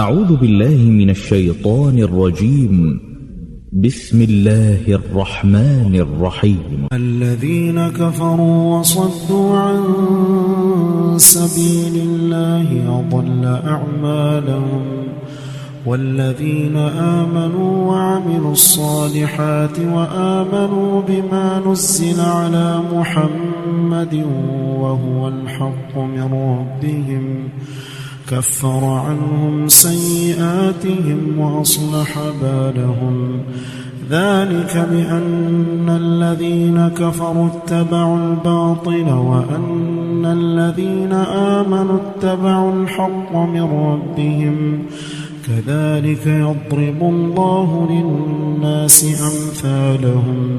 أعوذ بالله من الشيطان الرجيم. بسم الله الرحمن الرحيم. الذين كفروا وصدوا عن سبيل الله أضل أعمالهم، والذين آمنوا وعملوا الصالحات وآمنوا بما نزل على محمد وهو الحق من ربهم كفر عنهم سيئاتهم وأصلح بالهم. ذلك بأن الذين كفروا اتبعوا الباطل وأن الذين آمنوا اتبعوا الحق من ربهم. كذلك يضرب الله للناس أمثالهم.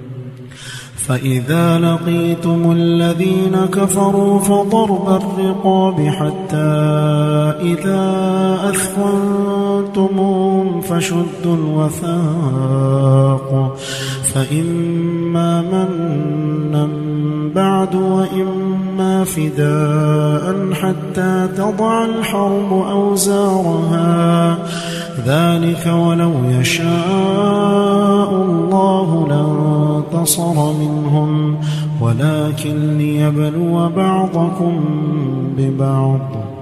فإذا لقيتم الذين كفروا فضرب الرقاب حتى إذا أثخنتموهم فشدوا الوثاق، فإما منا بعد وإما فداء حتى تضع الحرب أوزارها. ذلك ولو يشاء الله لانتصر منهم ولكن ليبلو بعضكم ببعض.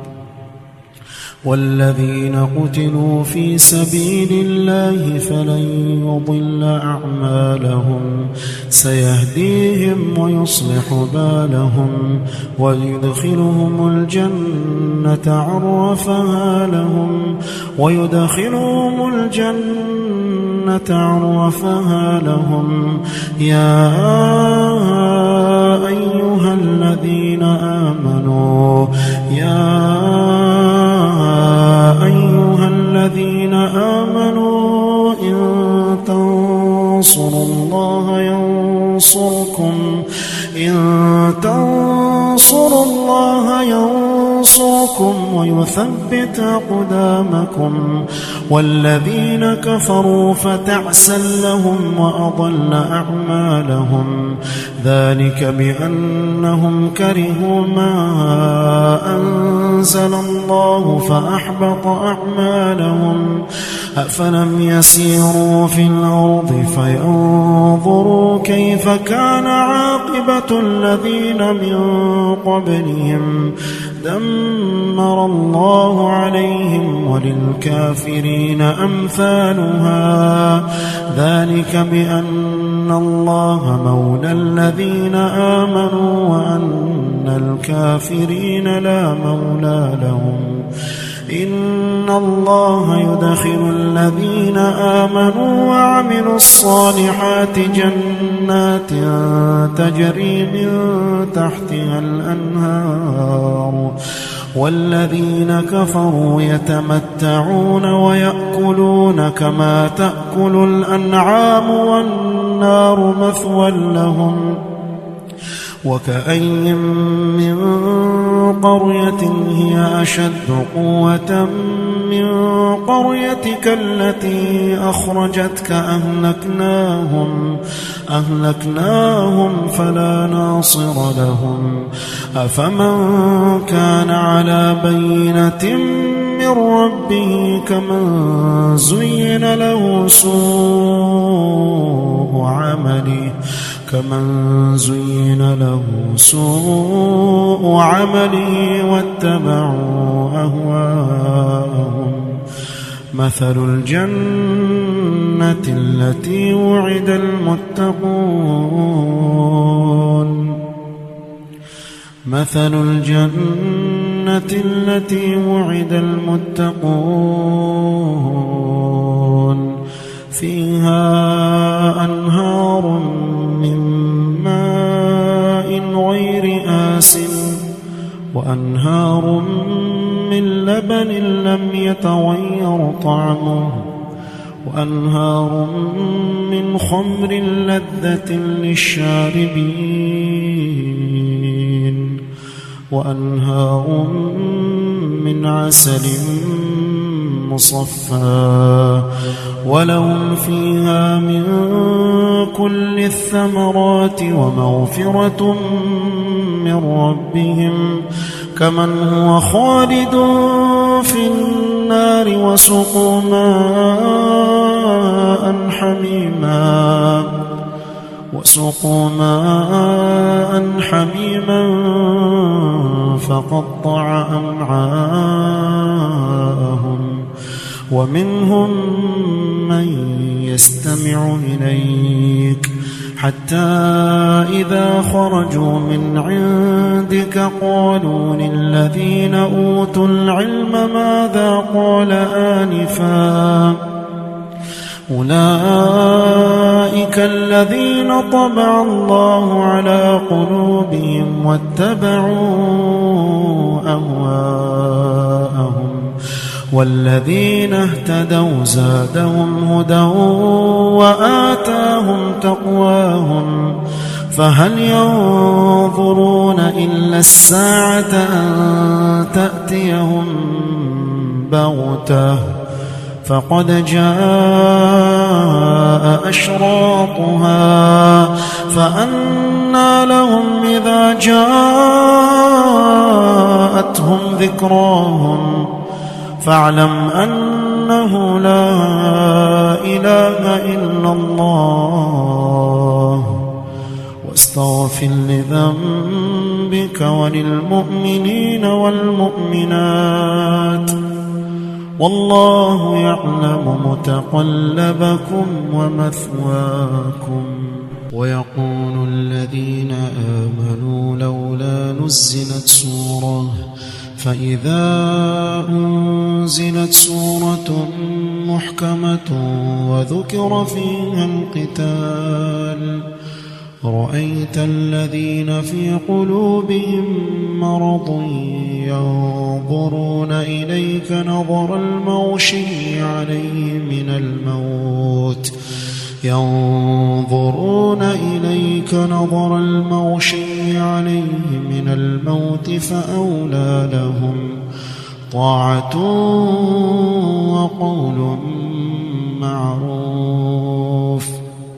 والذين قتلوا في سبيل الله فلن يضل أعمالهم، سيهديهم ويصلح بالهم ويدخلهم الجنة عرفها لهم. يا أيها الذين آمنوا إن تنصروا الله ينصركم ويثبت أقدامكم. والذين كفروا فتعسا لهم وأضل أعمالهم. ذلك بأنهم كرهوا ما أنزل الله فأحبط أعمالهم. أفلم يسيروا في الأرض فينظروا كيف كان عاقبة الذين من قبلهم دمر الله عليهم وللكافرين أمثالها. ذلك بأن الله مولى الذين آمنوا وأن الكافرين لا مولى لهم. إن الله يدخل الذين آمنوا وعملوا الصالحات جنات تجري من تحتها الأنهار، والذين كفروا يتمتعون ويأكلون كما تأكل الأنعام والنار مثوى لهم. وكأي من قرية هي أشد قوة من قريتك التي أخرجتك أهلكناهم فلا ناصر لهم. أفمن كان على بينة من ربه كمن زين له سوء عمله واتبعوا أهواءهم. مثل الجنة التي وعد المتقون فيها أنهار من ماء غير آسن وأنهار من لبن لم يتغير طعمه وأنهار من خمر لذة للشاربين وأنهار من عسل مصفى ولهم فيها من كل الثمرات ومغفرة من ربهم كمن هو خالد في النار النار وسقوا ماء حميما فقطع أمعاءهم ومنهم من يستمع إليك حتى إذا خرجوا من عندك قالوا للذين أوتوا العلم ماذا قال آنفا أولئك الذين طبع الله على قلوبهم واتبعوا أهواءهم والذين اهتدوا زادهم هدى وآتاهم تقواهم فهل ينظرون إلا الساعة أن تأتيهم بغتة فقد جاء أشراطها فأنى لهم إذا جاءتهم ذكراهم فاعلم أنه لا إله إلا الله واستغفر لذنبك وللمؤمنين والمؤمنات والله يعلم متقلبكم ومثواكم. ويقول الذين آمنوا لولا نزلت سورة فإذا أنزلت سورة محكمة وذكر فيها القتال رأيت الذين في قلوبهم مرض ينظرون إليك نظر المغشي عليه من الموت فأولى لهم طاعة وقول معروف.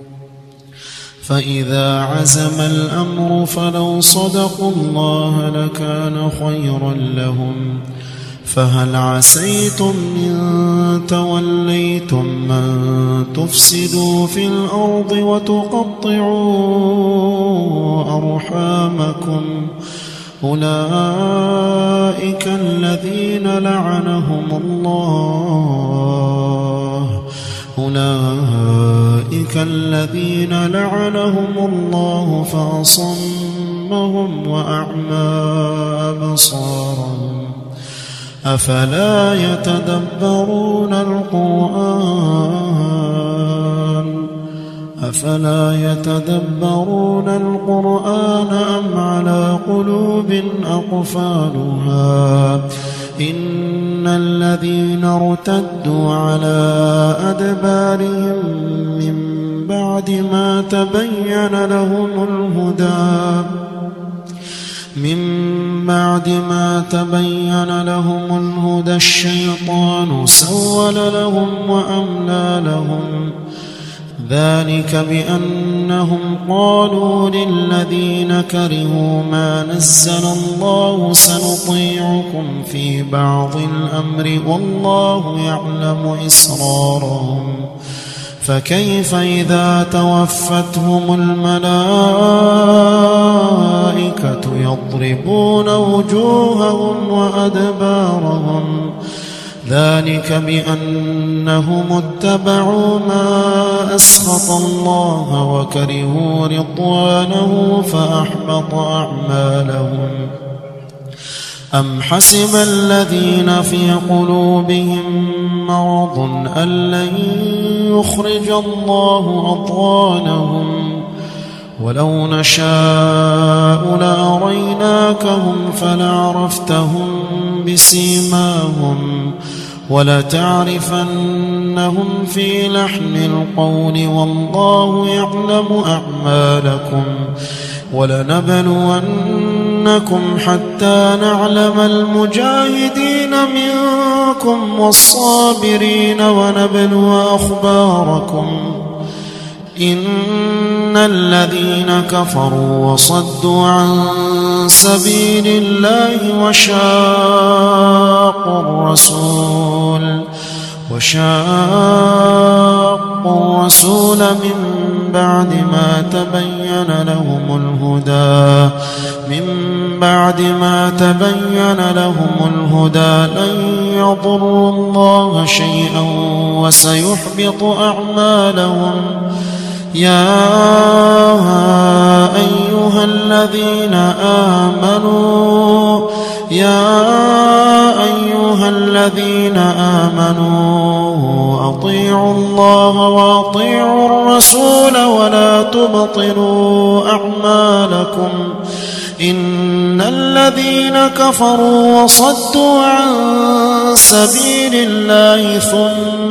فإذا عزم الأمر فلو صدقوا الله لكان خيرا لهم. فهل عسيتم إن توليتم من تفسدوا في الأرض وتقطعوا أرحامكم أولئك الذين لعنهم الله فأصمهم وأعمى أبصارهم أفلا يتدبرون القرآن أم على قلوب أقفالها إن الذين ارتدوا على أدبارهم من بعد ما تبين لهم الهدى الشيطان سول لهم وأملى لهم ذلك بأنهم قالوا للذين كرهوا ما نزل الله سنطيعكم في بعض الأمر والله يعلم إسرارهم فكيف إذا توفتهم الملائكة يضربون وجوههم وأدبارهم ذلك بأنهم اتبعوا ما أسخط الله وكرهوا رضوانه فأحبط أعمالهم. أم حسب الذين في قلوبهم مرض أن لن يخرج الله أضغانهم ولو نشاء لأريناكهم فلعرفتهم بسيماهم ولتعرفنهم في لحن القول والله يعلم أعمالكم ولنبلونكم حتى نعلم المجاهدين منكم والصابرين ونبلو أخباركم إن الذين كفروا وصدوا عن سبيل الله وشاقوا الرسول من بعد ما تبين لهم الهدى لن يضروا الله شيئا وسيحبط أعمالهم. يا أيها الذين آمنوا أطيعوا الله وأطيعوا الرسول ولا تبطلوا أعمالكم. إن الذين كفروا وصدوا عن سبيل الله ثم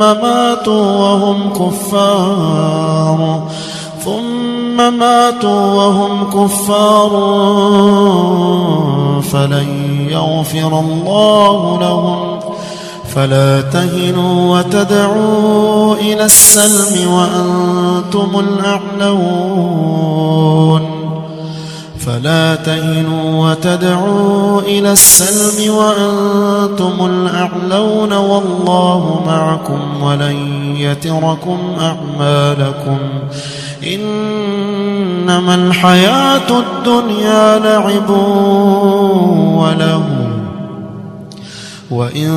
ماتوا وهم كفار فلن يغفر الله لهم. فلا تهنوا وتدعوا إلى السلم وأنتم الأعلون والله معكم ولن يتركم أعمالكم. إنما الحياة الدنيا لعب ولهو وإن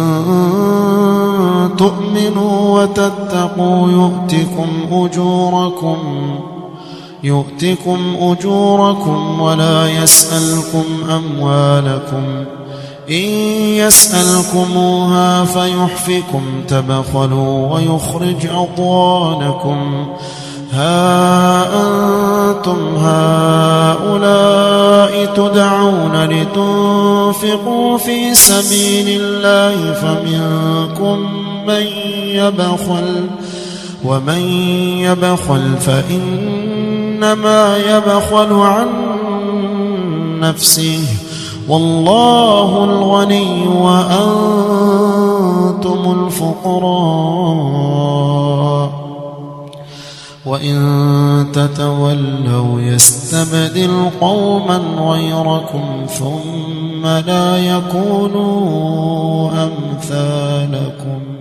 تؤمنوا وتتقوا يؤتكم أجوركم ولا يسألكم أموالكم. إن يسألكموها فيحفكم تبخلوا ويخرج أضغانكم. ها أنتم هؤلاء تدعون لتنفقوا في سبيل الله فمنكم من يبخل ومن يبخل فإنما يبخل عن نفسه والله الغني وأنتم الفقراء. وإن تتولوا يستبدل قوما غيركم ثم لا يكونوا أمثالكم.